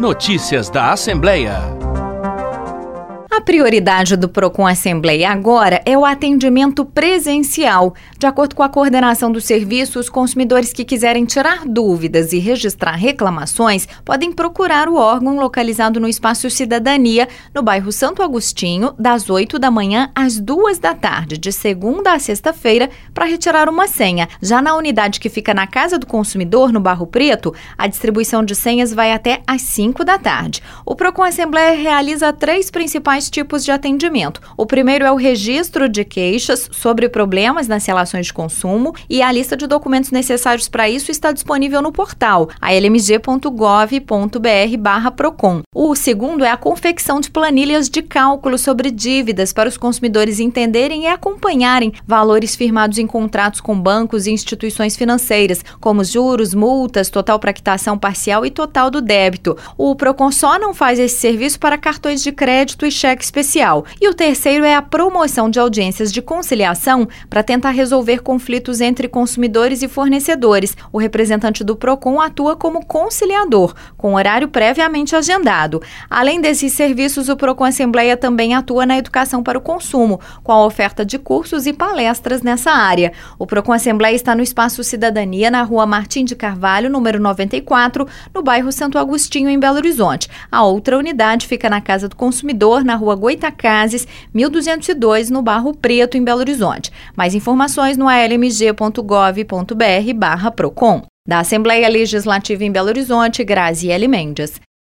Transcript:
Notícias da Assembleia. A prioridade do Procon Assembleia agora é o atendimento presencial. De acordo com a coordenação do serviço, os consumidores que quiserem tirar dúvidas e registrar reclamações podem procurar o órgão localizado no Espaço Cidadania, no bairro Santo Agostinho, das 8 da manhã às 2 da tarde, de segunda a sexta-feira, para retirar uma senha. Já na unidade que fica na Casa do Consumidor, no Barro Preto, a distribuição de senhas vai até às 5 da tarde. O Procon Assembleia realiza 3 principais tipos de atendimento. O primeiro é o registro de queixas sobre problemas nas relações de consumo e a lista de documentos necessários para isso está disponível no portal almg.gov.br/Procon. O segundo é a confecção de planilhas de cálculo sobre dívidas para os consumidores entenderem e acompanharem valores firmados em contratos com bancos e instituições financeiras, como juros, multas, total para quitação parcial e total do débito. O Procon só não faz esse serviço para cartões de crédito e cheque especial. E o terceiro é a promoção de audiências de conciliação para tentar resolver conflitos entre consumidores e fornecedores. O representante do Procon atua como conciliador, com horário previamente agendado. Além desses serviços, o Procon Assembleia também atua na educação para o consumo, com a oferta de cursos e palestras nessa área. O Procon Assembleia está no Espaço Cidadania, na Rua Martim de Carvalho, número 94, no bairro Santo Agostinho, em Belo Horizonte. A outra unidade fica na Casa do Consumidor, na Rua Goitacazes, 1202, no Barro Preto, em Belo Horizonte. Mais informações no almg.gov.br/Procon. Da Assembleia Legislativa em Belo Horizonte, Graziele Mendes.